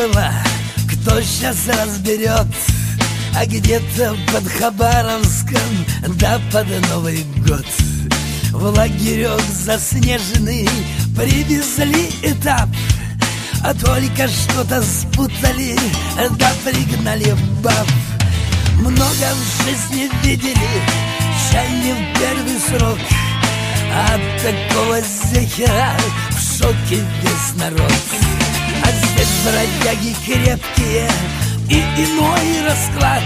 было, кто сейчас разберет, а где-то под Хабаровском, да под Новый год в лагерек заснеженный привезли этап, а только что-то спутали, да пригнали баб. Много в жизни видели, чай не в первый срок, от такого зехера в шоке весь народ. А здесь бродяги крепкие и иной расклад.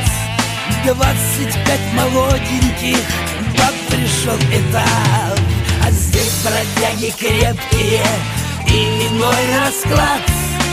25 молоденьких баб пришел этап. А здесь бродяги крепкие и иной расклад.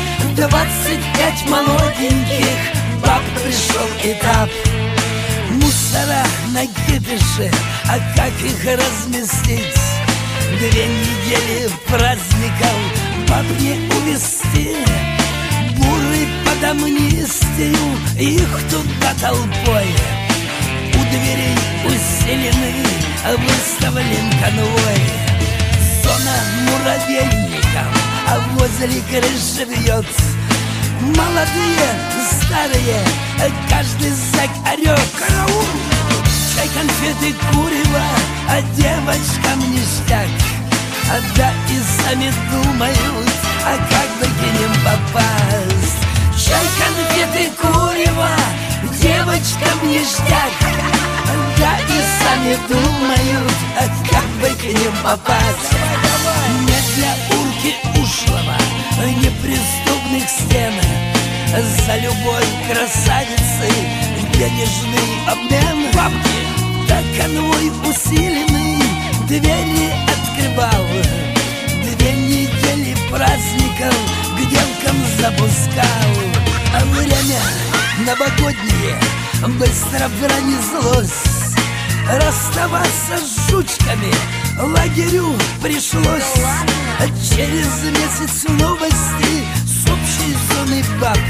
25 молоденьких баб пришел этап. Мусора на кипише, а как их разместить? 2 недели праздников баб не увезти. Буры под амнистию, их туда толпой. У дверей усилены, выставлен конвой. Зона муравейников, а возле крыши вьет. Молодые, старые, каждый зэк орёт. Караул! Чай, конфеты, курево, а девочкам ништяк. Да и сами думают, а как бы к ним попасть. Чай, конфеты, курево, девочкам ништяк. Да и сами думают, а как бы к ним попасть. Не для урки ушлого, неприступных стен. За любой красавицей денежный обмен. Бабки, да конвой усиленный двери открывал. 2 недели праздников к девкам запускал. А время новогоднее быстро пронеслось. Расставаться с жучками лагерю пришлось. Через месяц новости с общей зоны баб.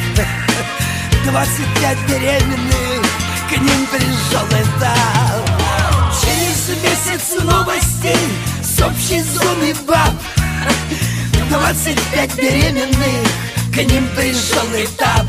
25 беременных, к ним пришел этап. Через месяц новостей с общей зоны баб. 25 беременных, к ним пришел этап.